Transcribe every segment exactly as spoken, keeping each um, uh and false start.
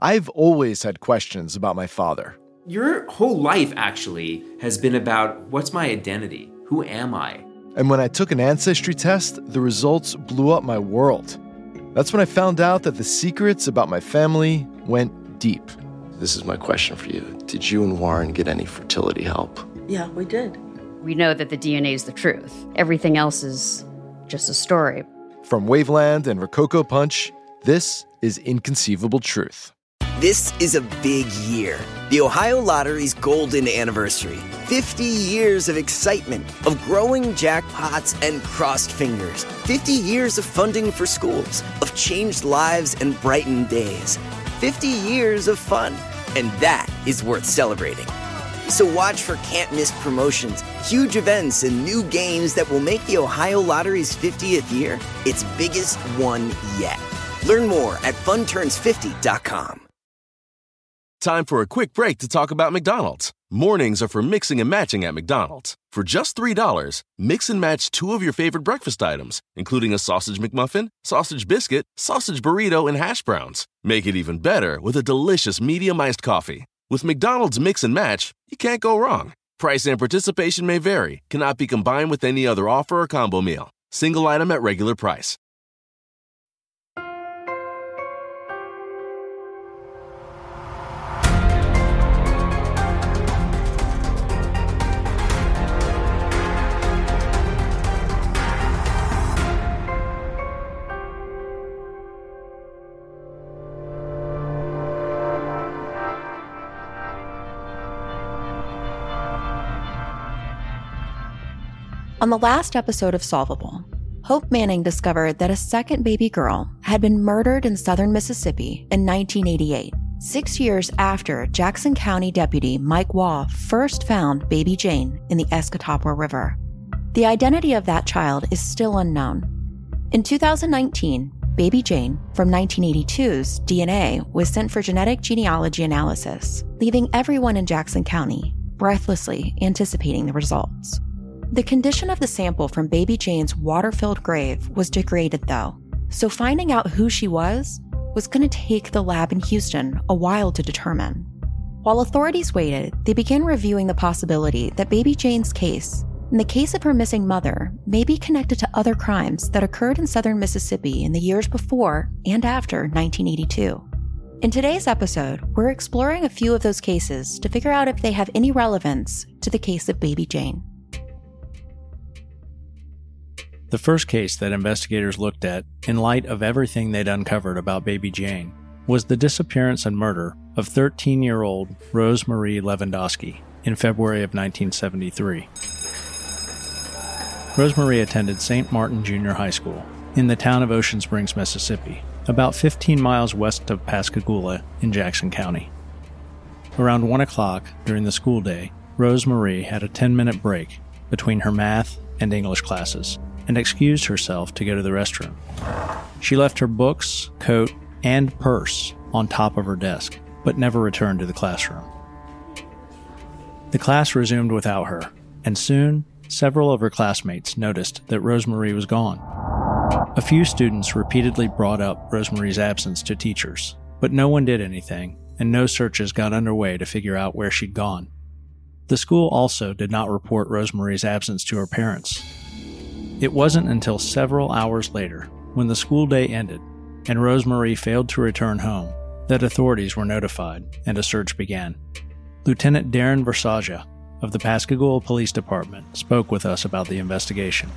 I've always had questions about my father. Your whole life, actually, has been about what's my identity? Who am I? And when I took an ancestry test, the results blew up my world. That's when I found out that the secrets about my family went deep. This is my question for you. Did you and Warren get any fertility help? Yeah, we did. We know that the D N A is the truth. Everything else is just a story. From Waveland and Rococo Punch, this is Inconceivable Truth. This is a big year. The Ohio Lottery's golden anniversary. fifty years of excitement, of growing jackpots and crossed fingers. fifty years of funding for schools, of changed lives and brightened days. fifty years of fun, and that is worth celebrating. So watch for can't-miss promotions, huge events, and new games that will make the Ohio Lottery's fiftieth year its biggest one yet. Learn more at fun turns fifty dot com. Time for a quick break to talk about McDonald's. Mornings are for mixing and matching at McDonald's. For just three dollars, mix and match two of your favorite breakfast items, including a sausage McMuffin, sausage biscuit, sausage burrito, and hash browns. Make it even better with a delicious medium iced coffee. With McDonald's Mix and Match, you can't go wrong. Price and participation may vary. Cannot be combined with any other offer or combo meal. Single item at regular price. On the last episode of Solvable, Hope Manning discovered that a second baby girl had been murdered in southern Mississippi in nineteen eighty-eight, six years after Jackson County Deputy Mike Waugh first found baby Jane in the Escatawpa River. The identity of that child is still unknown. In two thousand nineteen, baby Jane from nineteen eighty-two's D N A was sent for genetic genealogy analysis, leaving everyone in Jackson County breathlessly anticipating the results. The condition of the sample from baby Jane's water-filled grave was degraded, though, so finding out who she was was going to take the lab in Houston a while to determine. While authorities waited, they began reviewing the possibility that baby Jane's case and the case of her missing mother may be connected to other crimes that occurred in southern Mississippi in the years before and after nineteen eighty-two. In today's episode, we're exploring a few of those cases to figure out if they have any relevance to the case of baby Jane. The first case that investigators looked at, in light of everything they'd uncovered about baby Jane, was the disappearance and murder of thirteen-year-old Rose Marie Lewandowski in February of nineteen seventy-three. Rose Marie attended Saint Martin Junior High School in the town of Ocean Springs, Mississippi, about fifteen miles west of Pascagoula in Jackson County. Around one o'clock during the school day, Rose Marie had a ten-minute break between her math and English classes and excused herself to go to the restroom. She left her books, coat, and purse on top of her desk, but never returned to the classroom. The class resumed without her, and soon, several of her classmates noticed that Rose Marie was gone. A few students repeatedly brought up Rose Marie's absence to teachers, but no one did anything, and no searches got underway to figure out where she'd gone. The school also did not report Rose Marie's absence to her parents. It wasn't until several hours later, when the school day ended and Rose Marie failed to return home, that authorities were notified and a search began. Lieutenant Darren Versaja of the Pascagoula Police Department spoke with us about the investigation.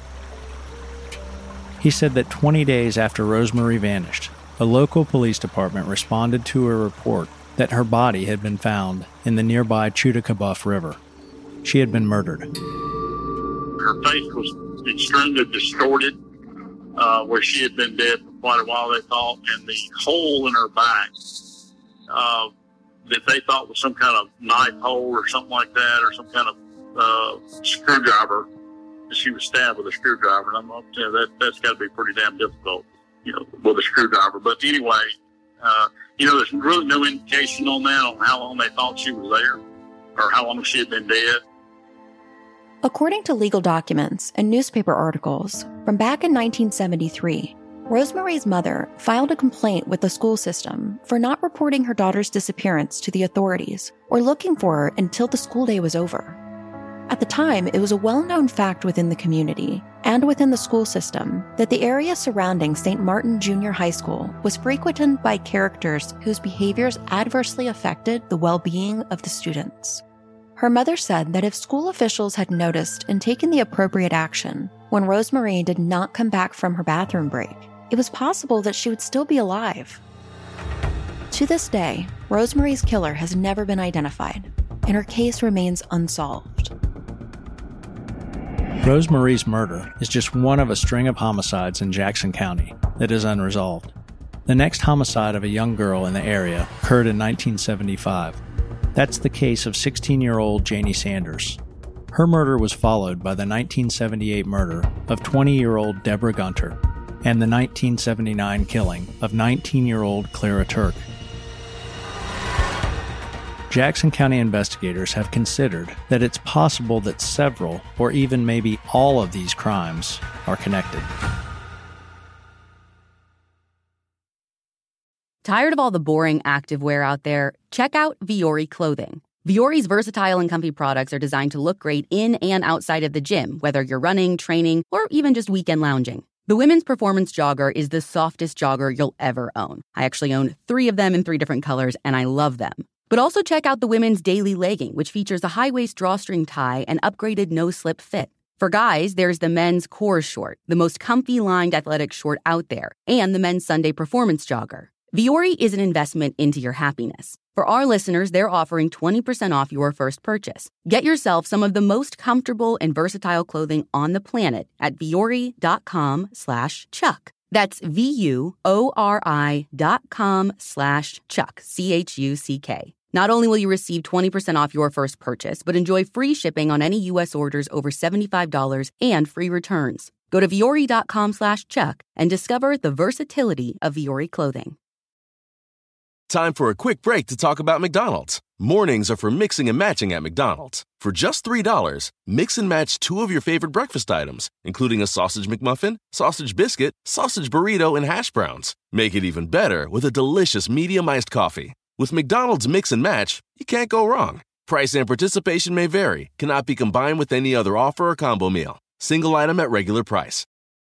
He said that twenty days after Rose Marie vanished, a local police department responded to a report that her body had been found in the nearby Chudacabuff River. She had been murdered. Her face was extremely distorted, uh, where she had been dead for quite a while, they thought, and the hole in her back uh, that they thought was some kind of knife hole or something like that, or some kind of uh, screwdriver. She was stabbed with a screwdriver, and I'm up to that. That's got to be pretty damn difficult, you know, with a screwdriver. But anyway, uh, you know, there's really no indication on that on how long they thought she was there, or how long she had been dead. According to legal documents and newspaper articles, from back in nineteen seventy-three, Rosemary's mother filed a complaint with the school system for not reporting her daughter's disappearance to the authorities or looking for her until the school day was over. At the time, it was a well-known fact within the community and within the school system that the area surrounding Saint Martin Junior High School was frequented by characters whose behaviors adversely affected the well-being of the students. Her mother said that if school officials had noticed and taken the appropriate action when Rosemary did not come back from her bathroom break, it was possible that she would still be alive. To this day, Rosemary's killer has never been identified, and her case remains unsolved. Rosemary's murder is just one of a string of homicides in Jackson County that is unresolved. The next homicide of a young girl in the area occurred in nineteen seventy-five. That's the case of sixteen-year-old Janie Sanders. Her murder was followed by the nineteen seventy-eight murder of twenty-year-old Deborah Gunter and the nineteen seventy-nine killing of nineteen-year-old Clara Turk. Jackson County investigators have considered that it's possible that several, or even maybe all of these crimes are connected. Tired of all the boring activewear out there? Check out Vuori Clothing. Vuori's versatile and comfy products are designed to look great in and outside of the gym, whether you're running, training, or even just weekend lounging. The women's performance jogger is the softest jogger you'll ever own. I actually own three of them in three different colors, and I love them. But also check out the women's daily legging, which features a high-waist drawstring tie and upgraded no-slip fit. For guys, there's the men's Core Short, the most comfy lined athletic short out there, and the men's Sunday performance jogger. Vuori is an investment into your happiness. For our listeners, they're offering twenty percent off your first purchase. Get yourself some of the most comfortable and versatile clothing on the planet at vuori.com slash Chuck. That's V-U-O-R-I dot com slash Chuck, C H U C K. Not only will you receive twenty percent off your first purchase, but enjoy free shipping on any U S orders over seventy-five dollars and free returns. Go to vuori.com slash Chuck and discover the versatility of Vuori clothing. Time for a quick break to talk about McDonald's. Mornings are for mixing and matching at McDonald's. For just three dollars, mix and match two of your favorite breakfast items, including a sausage McMuffin, sausage biscuit, sausage burrito, and hash browns. Make it even better with a delicious medium iced coffee. With McDonald's Mix and Match, you can't go wrong. Price and participation may vary, cannot be combined with any other offer or combo meal. Single item at regular price.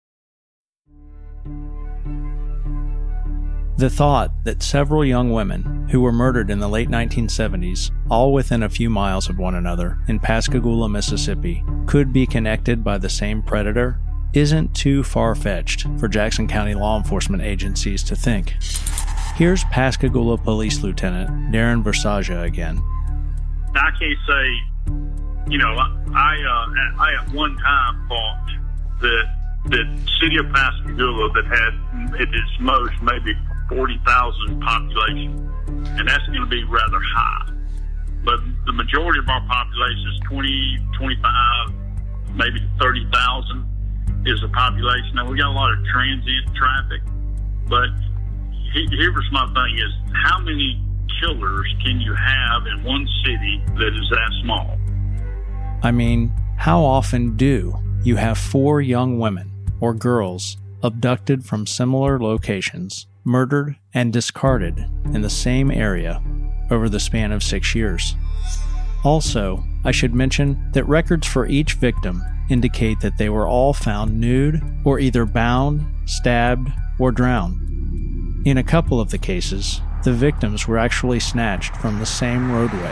The thought that several young women who were murdered in the late nineteen seventies, all within a few miles of one another in Pascagoula, Mississippi, could be connected by the same predator isn't too far-fetched for Jackson County law enforcement agencies to think. Here's Pascagoula Police Lieutenant Darren Versaja again. I can't say, you know, I uh, I at one time thought that the city of Pascagoula that had at its most maybe forty thousand population, and that's going to be rather high. But the majority of our population is twenty, twenty-five, maybe thirty thousand is the population. Now, we got a lot of transient traffic, but here's my thing is, how many killers can you have in one city that is that small? I mean, how often do you have four young women or girls abducted from similar locations, murdered and discarded in the same area over the span of six years? Also, I should mention that records for each victim indicate that they were all found nude or either bound, stabbed, or drowned. In a couple of the cases, the victims were actually snatched from the same roadway.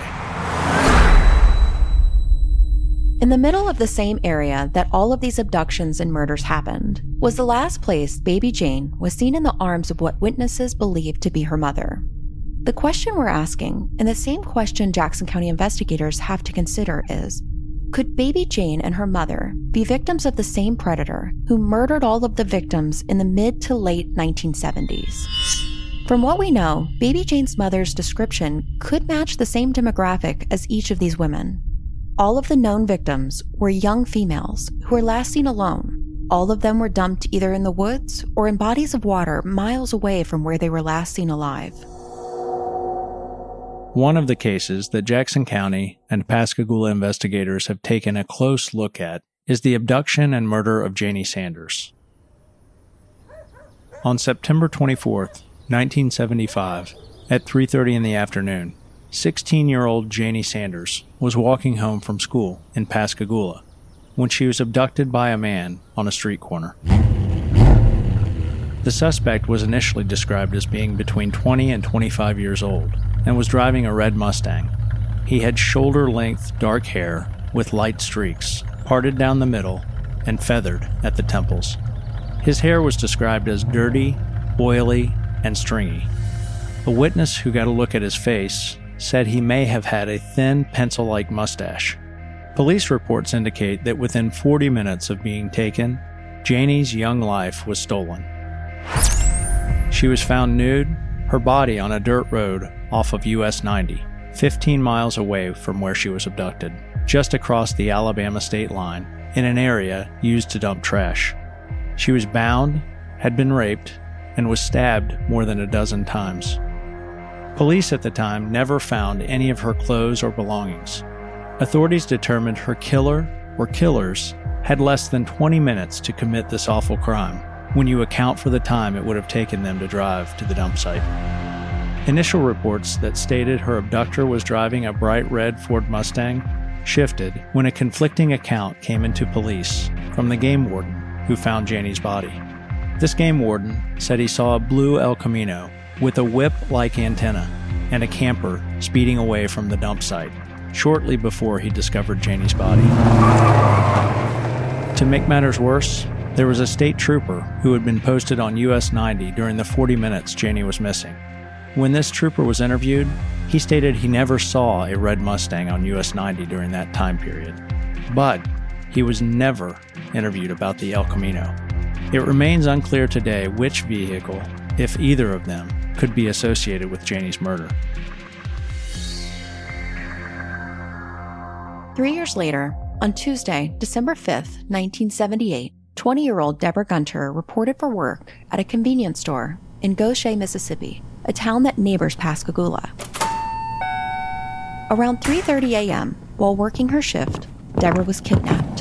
In the middle of the same area that all of these abductions and murders happened was the last place baby Jane was seen in the arms of what witnesses believed to be her mother. The question we're asking, and the same question Jackson County investigators have to consider, is, could baby Jane and her mother be victims of the same predator who murdered all of the victims in the mid to late nineteen seventies? From what we know, baby Jane's mother's description could match the same demographic as each of these women. All of the known victims were young females who were last seen alone. All of them were dumped either in the woods or in bodies of water miles away from where they were last seen alive. One of the cases that Jackson County and Pascagoula investigators have taken a close look at is the abduction and murder of Janie Sanders. On September twenty-fourth, nineteen seventy-five, at three thirty in the afternoon, sixteen-year-old Janie Sanders was walking home from school in Pascagoula when she was abducted by a man on a street corner. The suspect was initially described as being between twenty and twenty-five years old and was driving a red Mustang. He had shoulder-length dark hair with light streaks, parted down the middle and feathered at the temples. His hair was described as dirty, oily, and stringy. A witness who got a look at his face said he may have had a thin, pencil-like mustache. Police reports indicate that within forty minutes of being taken, Janie's young life was stolen. She was found nude, her body on a dirt road off of U S ninety, fifteen miles away from where she was abducted, just across the Alabama state line, in an area used to dump trash. She was bound, had been raped, and was stabbed more than a dozen times. Police at the time never found any of her clothes or belongings. Authorities determined her killer or killers had less than twenty minutes to commit this awful crime, when you account for the time it would have taken them to drive to the dump site. Initial reports that stated her abductor was driving a bright red Ford Mustang shifted when a conflicting account came into police from the game warden who found Janie's body. This game warden said he saw a blue El Camino with a whip-like antenna and a camper speeding away from the dump site shortly before he discovered Janie's body. To make matters worse, there was a state trooper who had been posted on U S ninety during the forty minutes Janie was missing. When this trooper was interviewed, he stated he never saw a red Mustang on U S ninety during that time period. But he was never interviewed about the El Camino. It remains unclear today which vehicle, if either of them, could be associated with Janie's murder. Three years later, on Tuesday, December fifth, nineteen seventy-eight, twenty-year-old Deborah Gunter reported for work at a convenience store in Goshen, Mississippi, a town that neighbors Pascagoula. Around three thirty a.m., while working her shift, Deborah was kidnapped.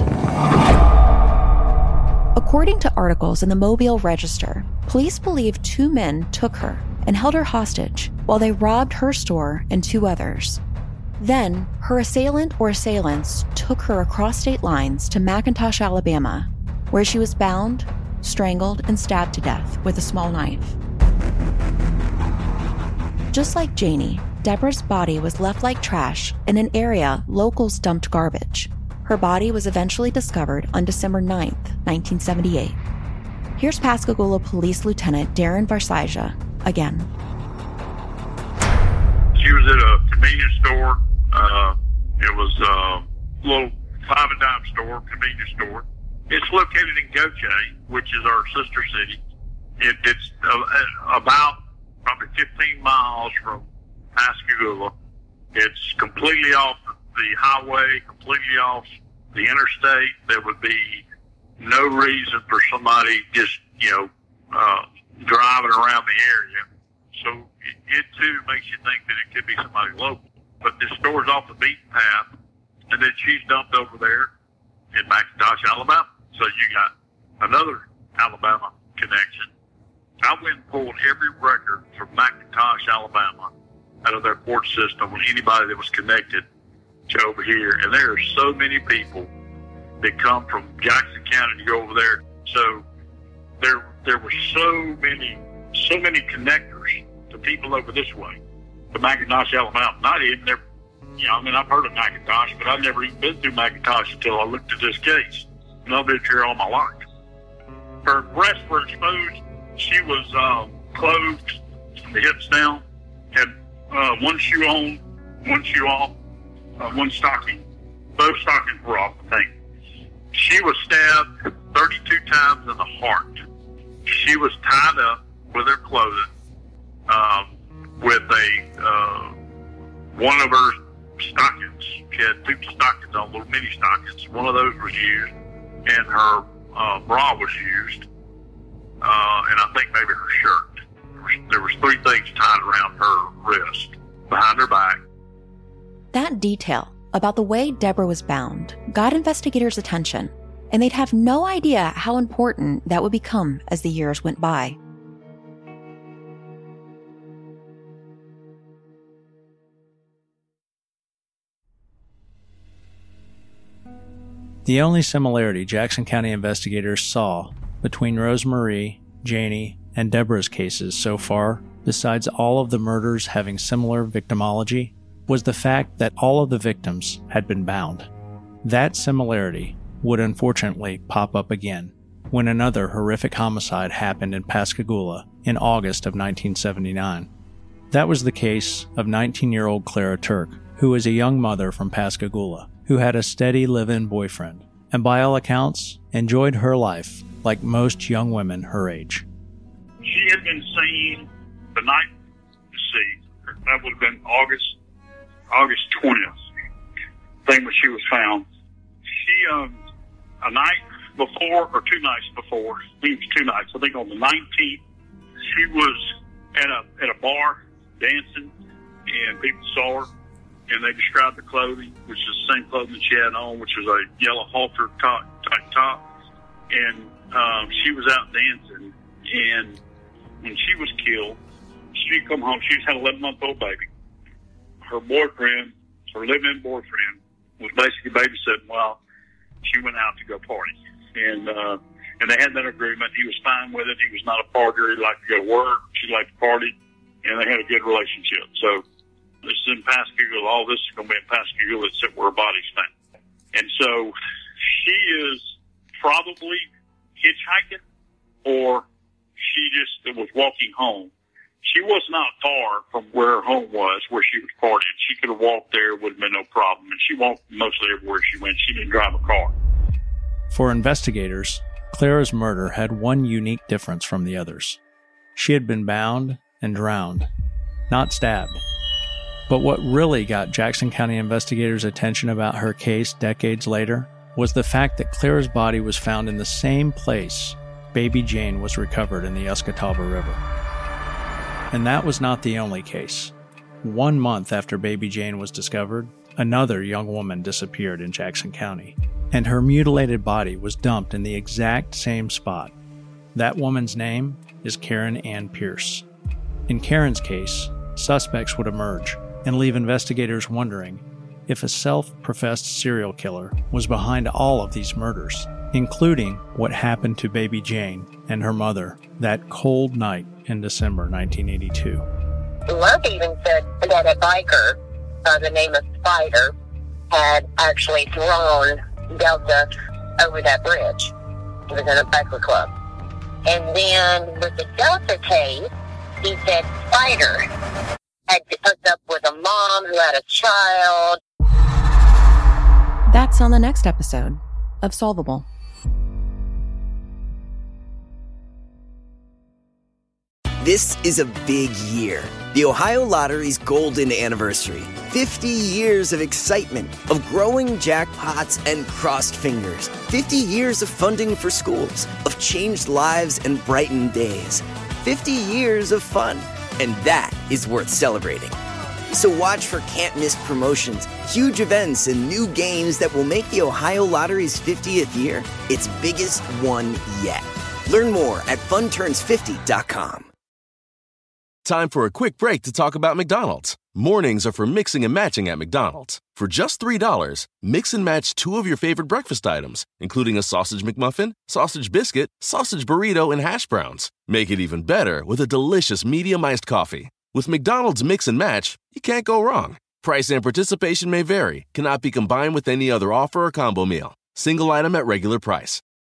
According to articles in the Mobile Register, police believe two men took her and held her hostage while they robbed her store and two others. Then, her assailant or assailants took her across state lines to McIntosh, Alabama, where she was bound, strangled, and stabbed to death with a small knife. Just like Janie, Deborah's body was left like trash in an area locals dumped garbage. Her body was eventually discovered on December ninth, nineteen seventy-eight. Here's Pascagoula Police Lieutenant Darren Varsaja again. She was at a convenience store. Uh, it was a little five and dime store, convenience store. It's located in Goshen, which is our sister city. It, it's uh, about probably fifteen miles from Pascagoula. It's completely off the highway, completely off the interstate. There would be no reason for somebody just, you know, uh, driving around the area. So it, it too makes you think that it could be somebody local. But this store's off the beaten path, and then she's dumped over there in McIntosh, Alabama. So you got another Alabama connection. I went and pulled every record from McIntosh, Alabama, out of their court system with anybody that was connected to over here. And there are so many people that come from Jackson County to go over there. So there there were so many, so many connectors to people over this way, to McIntosh, Alabama. Not even there, you know, I mean, I've heard of McIntosh, but I've never even been through McIntosh until I looked at this case. And I've been here all my life. Her breasts were exposed. She was um, clothed from the hips down, had uh, one shoe on, one shoe off, uh, one stocking. Both stockings were off, I think. She was stabbed thirty-two times in the heart. She was tied up with her clothing, um, with a uh, one of her stockings. She had two stockings on, little mini stockings. One of those was used, and her uh, bra was used, uh, and I think maybe her shirt. There was, there was three things tied around her wrist, behind her back. That detail about the way Deborah was bound got investigators' attention, and they'd have no idea how important that would become as the years went by. The only similarity Jackson County investigators saw between Rosemarie, Janie, and Deborah's cases so far, besides all of the murders having similar victimology, was the fact that all of the victims had been bound. That similarity would unfortunately pop up again when another horrific homicide happened in Pascagoula in August of nineteen seventy-nine. That was the case of nineteen-year-old Clara Turk, who was a young mother from Pascagoula, who had a steady live-in boyfriend, and by all accounts, enjoyed her life like most young women her age. She had been seen the night, you see, that would have been August, August twentieth, thing when she was found. She, um, a night before, or two nights before, I think it was two nights, I think on the nineteenth, she was at a, at a bar dancing, and people saw her, and they described the clothing, which is the same clothing she had on, which was a yellow halter top, type top, and um, she was out dancing, and when she was killed, she come home, she had an eleven-month-old baby. Her boyfriend, her live-in boyfriend, was basically babysitting while she went out to go party. And uh, and they had that agreement. He was fine with it. He was not a partier. He liked to go to work. She liked to party. And they had a good relationship. So this is in Pascagoula. All this is going to be in Pascagoula except where her body's found. And so she is probably hitchhiking, or she just was walking home. She was not far from where her home was, where she was partying. She could have walked there. It would have been no problem. And she walked mostly everywhere she went. She didn't drive a car. For investigators, Clara's murder had one unique difference from the others. She had been bound and drowned, not stabbed. But what really got Jackson County investigators' attention about her case decades later was the fact that Clara's body was found in the same place baby Jane was recovered in the Escatawba River. And that was not the only case. One month after baby Jane was discovered, another young woman disappeared in Jackson County, and her mutilated body was dumped in the exact same spot. That woman's name is Karen Ann Pierce. In Karen's case, suspects would emerge and leave investigators wondering if a self-professed serial killer was behind all of these murders, including what happened to baby Jane and her mother that cold night in December nineteen eighty-two. Love even said that a biker by the name of Spider had actually thrown Delta over that bridge. He was in a biker club. And then with the Delta case, he said Spider had hooked up with a mom who had a child. That's on the next episode of Solvable. This is a big year. The Ohio Lottery's golden anniversary. fifty years of excitement, of growing jackpots and crossed fingers. fifty years of funding for schools, of changed lives and brightened days. fifty years of fun. And that is worth celebrating. So watch for can't-miss promotions, huge events, and new games that will make the Ohio Lottery's fiftieth year its biggest one yet. Learn more at fun turns fifty dot com. Time for a quick break to talk about McDonald's. Mornings are for mixing and matching at McDonald's. For just three dollars, mix and match two of your favorite breakfast items, including a sausage McMuffin, sausage biscuit, sausage burrito, and hash browns. Make it even better with a delicious medium iced coffee. With McDonald's Mix and Match, you can't go wrong. Price and participation may vary, cannot be combined with any other offer or combo meal. Single item at regular price.